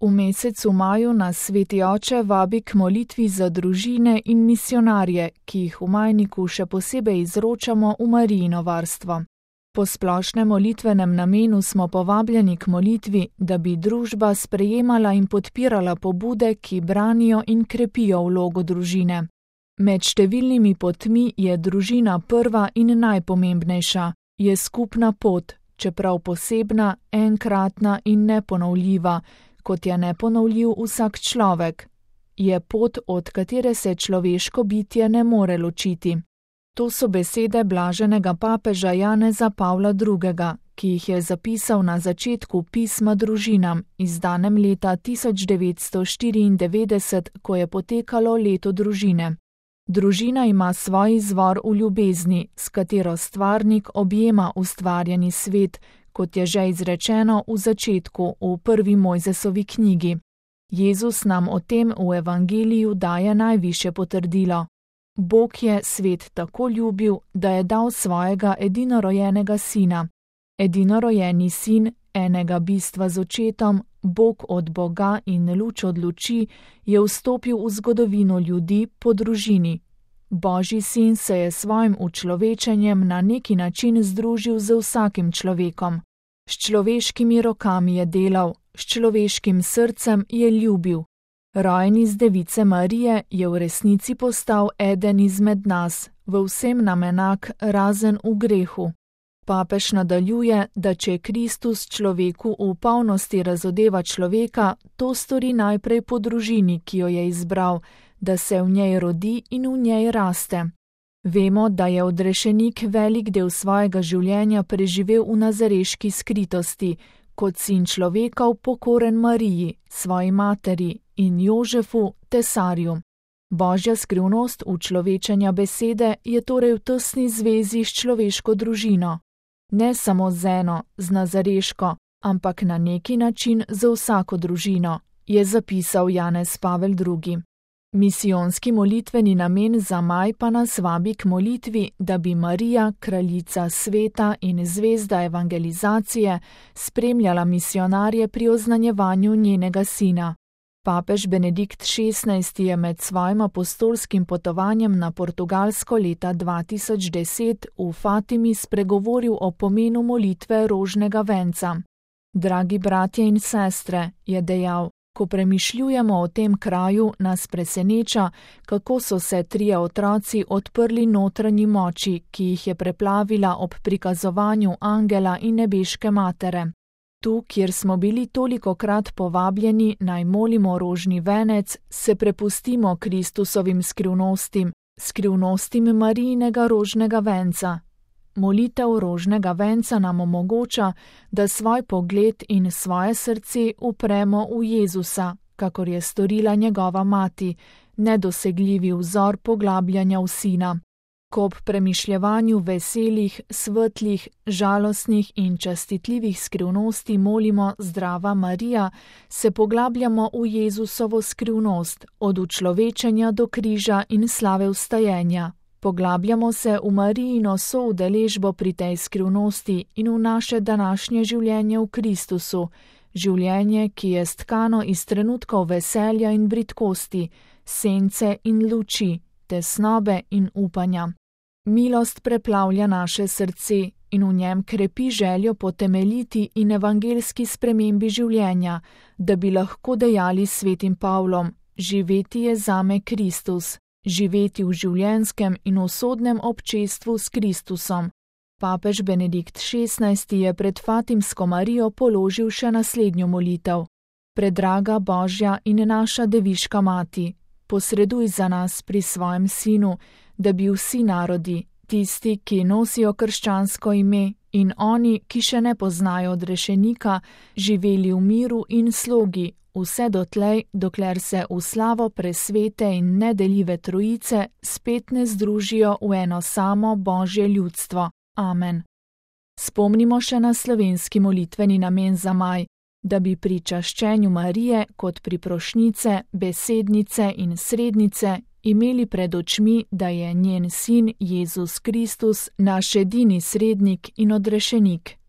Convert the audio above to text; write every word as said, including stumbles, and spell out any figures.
V mesecu maju nas Sveti Oče vabi k molitvi za družine in misionarje, ki jih v Majniku še posebej izročamo v Marijino varstvo. Po splošnem molitvenem namenu smo povabljeni k molitvi, da bi družba sprejemala in podpirala pobude, ki branijo in krepijo vlogo družine. Med številnimi potmi je družina prva in najpomembnejša, je skupna pot, čeprav posebna, enkratna in neponovljiva, kot je neponovljiv vsak človek. Je pot, od katere se človeško bitje ne more ločiti. To so besede blaženega papeža Janeza Pavla drugega, ki jih je zapisal na začetku pisma družinam, izdanem leta tisoč devetsto štiriindevetdeset, ko je potekalo leto družine. Družina ima svoj izvor v ljubezni, s katero stvarnik objema ustvarjeni svet, kot je že izrečeno v začetku v prvi Mojzesovi knjigi. Jezus nam o tem v evangeliju daje najvišje potrdilo. Bog je svet tako ljubil, da je dal svojega edinorojenega sina. Edinorojeni sin, enega bistva z očetom, Bog od Boga in luč od luči, je vstopil v zgodovino ljudi po družini. Božji sin se je svojim učlovečenjem na neki način združil z vsakim človekom. S človeškimi rokami je delal, s človeškim srcem je ljubil. Rojen iz device Marije je v resnici postal eden izmed nas, v vsem nam enak, razen v grehu. Papež nadaljuje, da če Kristus človeku v polnosti razodeva človeka, to stori najprej po družini, ki jo je izbral, da se v njej rodi in v njej raste. Vemo, da je odrešenik velik del svojega življenja preživel v nazareški skritosti, kot sin človekov pokoren Mariji, svoji materi in Jožefu, tesarju. Božja skrivnost učlovečenja besede je torej v tesni zvezi s človeško družino. Ne samo z eno, z nazareško, ampak na neki način za vsako družino, je zapisal Janez Pavel drugi. Misijonski molitveni namen za maj pa nas vabi k molitvi, da bi Marija, kraljica sveta in zvezda evangelizacije, spremljala misionarje pri oznanjevanju njenega sina. Papež Benedikt šestnajsti je med svojim apostolskim potovanjem na Portugalsko leta dva tisoč deset v Fatimi spregovoril o pomenu molitve rožnega venca. Dragi bratje in sestre, je dejal, ko premišljujemo o tem kraju, nas preseneča, kako so se trije otroci odprli notranji moči, ki jih je preplavila ob prikazovanju angela in nebeške matere. Tu, kjer smo bili tolikokrat povabljeni naj molimo rožni venec, se prepustimo Kristusovim skrivnostim, skrivnostim Marijinega rožnega venca. Molitev rožnega venca nam omogoča, da svoj pogled in svoje srce upremo v Jezusa, kakor je storila njegova mati, nedosegljivi vzor poglabljanja v sina. Ko ob premišljevanju veselih, svetlih, žalostnih in častitljivih skrivnosti molimo Zdrava Marija, se poglabljamo v Jezusovo skrivnost, od učlovečenja do križa in slave vstajenja. Poglabljamo se v Marijino soudeležbo pri tej skrivnosti in v naše današnje življenje v Kristusu, življenje, ki je stkano iz trenutkov veselja in bridkosti, sence in luči, tesnobe in upanja. Milost preplavlja naše srce in v njem krepi željo po temeljiti in evangelski spremembi življenja, da bi lahko dejali svetim Pavlom: živeti je zame Kristus, živeti v življenjskem in usodnem občestvu s Kristusom. Papež Benedikt šestnajsti je pred Fatimsko Marijo položil še naslednjo molitev: Predraga Božja in naša deviška mati, posreduj za nas pri svojem sinu, da bi vsi narodi, tisti, ki nosijo krščansko ime, in oni, ki še ne poznajo odrešenika, živeli v miru in slogi, vse dotlej, dokler se v slavo presvete in nedeljive trojice spet ne združijo v eno samo Božje ljudstvo. Amen. Spomnimo še na slovenski molitveni namen za maj, da bi pri čaščenju Marije kot priprošnjice, besednice in srednice imeli pred očmi, da je njen sin Jezus Kristus naš edini srednik in odrešenik,